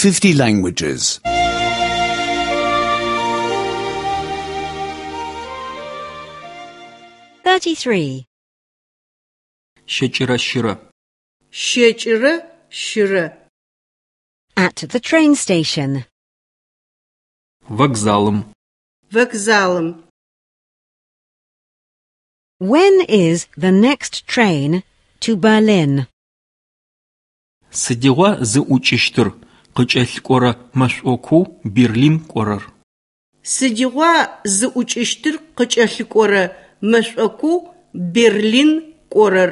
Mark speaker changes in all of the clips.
Speaker 1: 50 languages.
Speaker 2: 33.
Speaker 3: Щэкӏырэ щырэ.
Speaker 4: Щэкӏырэ щырэ.
Speaker 2: At the train station.
Speaker 3: Вокзалым.
Speaker 4: Вокзалым.
Speaker 2: When is the next train to Berlin?
Speaker 3: Сыдигъуа зыӏукӏыщтыр къыкӏэлъыкӏорэ мэшӏокоу Берлин кӏорэр?
Speaker 4: Сыдигъуа зыӏукӏыщтыр къыкӏэлъыкӏорэ мэшӏокоу Берлин кӏорэр?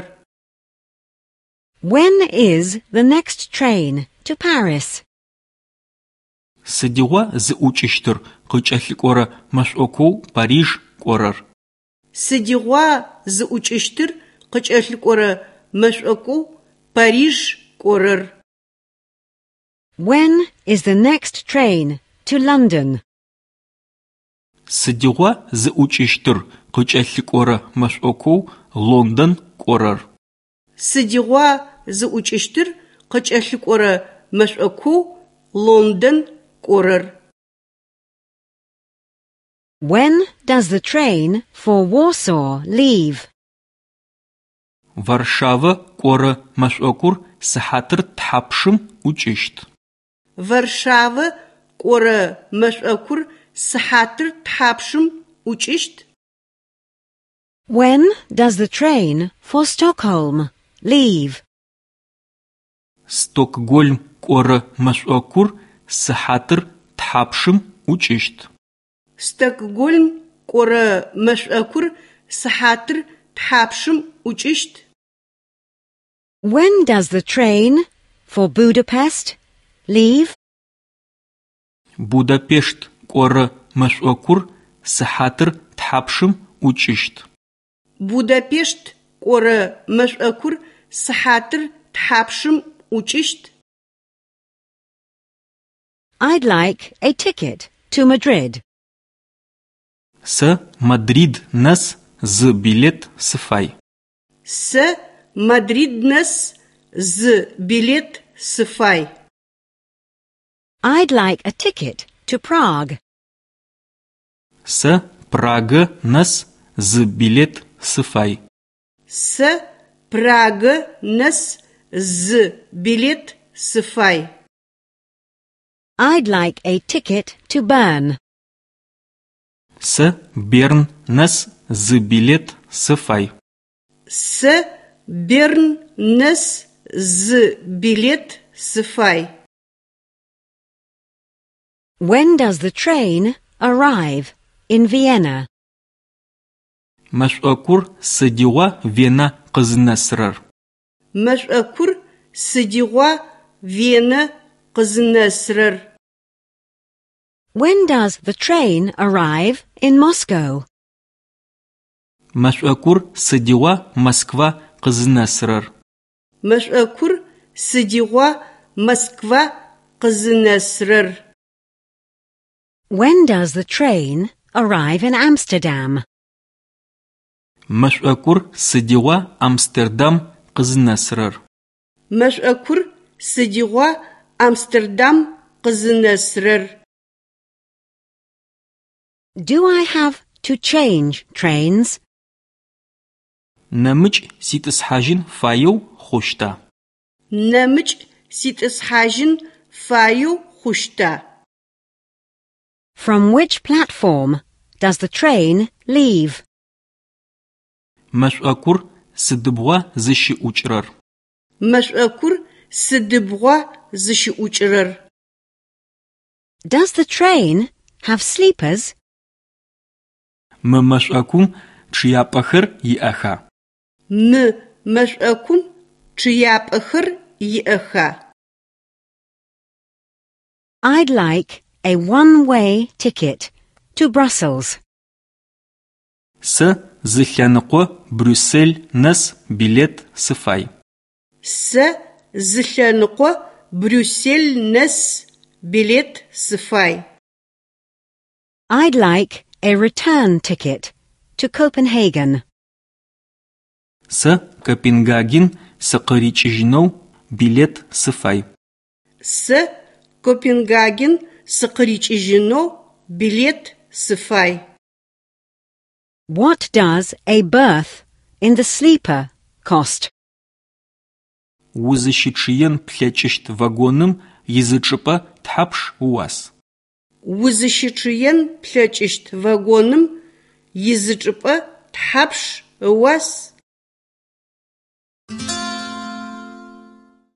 Speaker 2: When is the next train to Paris?
Speaker 3: Сыдигъуа зыӏукӏыщтыр къыкӏэлъыкӏорэ мэшӏокоу Париж кӏорэр?
Speaker 4: Сыдигъуа зыӏукӏыщтыр къыкӏэлъыкӏорэ мэшӏокоу Париж кӏорэр?
Speaker 2: When is the next train to London?
Speaker 3: Сыдигъуа зыӏукӏыщтыр къыкӏэлъыкӏорэ мэшӏокоу Лондон кӏорэр?
Speaker 4: Сыдигъуа зыӏукӏыщтыр къыкӏэлъыкӏорэ мэшӏокоу Лондон кӏорэр?
Speaker 2: When does the train for Warsaw leave?
Speaker 3: Варшавэ кӏорэ мэшӏокур сыхьатыр тхьапшым ӏукӏыщт?
Speaker 4: Варшавэ кӏорэ мэшӏокур сыхьатыр тхьапшым ӏукӏыщт?
Speaker 2: When does the train for Stockholm leave?
Speaker 3: Стокгольм кӏорэ мэшӏокур сыхьатыр тхьапшым ӏукӏыщт?
Speaker 4: Стокгольм кӏорэ мэшӏокур сыхьатыр тхьапшым ӏукӏыщт?
Speaker 2: When does the train for Budapest leave?
Speaker 3: Будапешт кӏорэ мэшӏокур сыхьатыр тхьапшым ӏукӏыщт?
Speaker 4: Будапешт кӏорэ мэшӏокур сыхьатыр тхьапшым ӏукӏыщт?
Speaker 2: I'd like a ticket to Madrid.
Speaker 3: Сэ Мадрид нэс зы билет сыфай.
Speaker 4: Сэ Мадрид нэс зы билет сыфай.
Speaker 2: I'd like a ticket to Prague.
Speaker 3: Сэ Прага нэс зы билет сыфай.
Speaker 4: Сэ Прага нэс зы билет сыфай.
Speaker 2: I'd like a ticket to Bern.
Speaker 3: Сэ Берн нэс зы билет сыфай.
Speaker 4: Сэ Берн нэс зы билет сыфай.
Speaker 2: When does the train arrive in Vienna?
Speaker 3: Мэшӏокур сыдигъуа Вена къызынэсырэр?
Speaker 4: Мэшӏокур сыдигъуа Вена къызынэсырэр?
Speaker 2: When does the train arrive in Moscow?
Speaker 3: Мэшӏокур сыдигъуа Москва къызынэсырэр?
Speaker 4: Мэшӏокур сыдигъуа Москва къызынэсырэр?
Speaker 2: When does the train arrive in Amsterdam?
Speaker 3: Мэшӏокур сыдигъуа Амстердам къызынэсырэр?
Speaker 4: Мэшӏокур сыдигъуа Амстердам къызынэсырэр?
Speaker 2: Do I have to change trains?
Speaker 3: Нэмыкӏ ситӏысхьажьын фаеу хъущта?
Speaker 4: Нэмыкӏ ситӏысхьажьын фаеу хъущта?
Speaker 2: From which platform does the train leave?
Speaker 3: Мэшӏокур сыдыбгъуа зыщыӏукӏырэр?
Speaker 4: Мэшӏокур сыдыбгъуа зыщыӏукӏырэр?
Speaker 2: Does the train have sleepers?
Speaker 3: Мы мэшӏокум чъыяпӏэхэр иӏэха?
Speaker 4: Мы мэшӏокум чъыяпӏэхэр иӏэха?
Speaker 2: I'd like a one-way ticket to Brussels.
Speaker 3: Сэ зы лъэныкъо Брюссель нэс билет сыфай.
Speaker 4: Сэ зы лъэныкъо Брюссель нэс билет сыфай.
Speaker 2: I'd like a return ticket to Copenhagen.
Speaker 3: Сэ Копенгаген сыкъырикӏыжьынэу билет сыфай.
Speaker 4: Сэ Копенгаген сыкъырикӏыжьынэу билет сыфай.
Speaker 2: What does a berth in the sleeper cost?
Speaker 3: Узыщычъыен плъэкӏыщт вагоным изычӏыпӏэ тхьапш уас?
Speaker 4: Узыщычъыен плъэкӏыщт вагоным изычӏыпӏэ тхьапш ыуас?